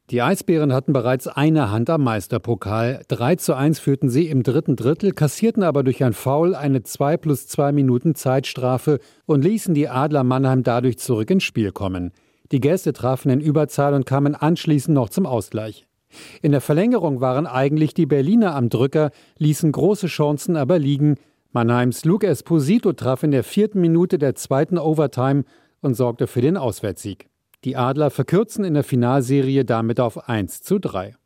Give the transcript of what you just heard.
Die Eisbären hatten bereits eine Hand am Meisterpokal. 3:1 führten sie im dritten Drittel, kassierten aber durch ein Foul eine 2+2 Minuten Zeitstrafe und ließen die Adler Mannheim dadurch zurück ins Spiel kommen. Die Gäste trafen in Überzahl und kamen anschließend noch zum Ausgleich. In der Verlängerung waren eigentlich die Berliner am Drücker, ließen große Chancen aber liegen. Mannheims Luke Esposito traf in der 4. Minute der zweiten Overtime und sorgte für den Auswärtssieg. Die Adler verkürzen in der Finalserie damit auf 1:3.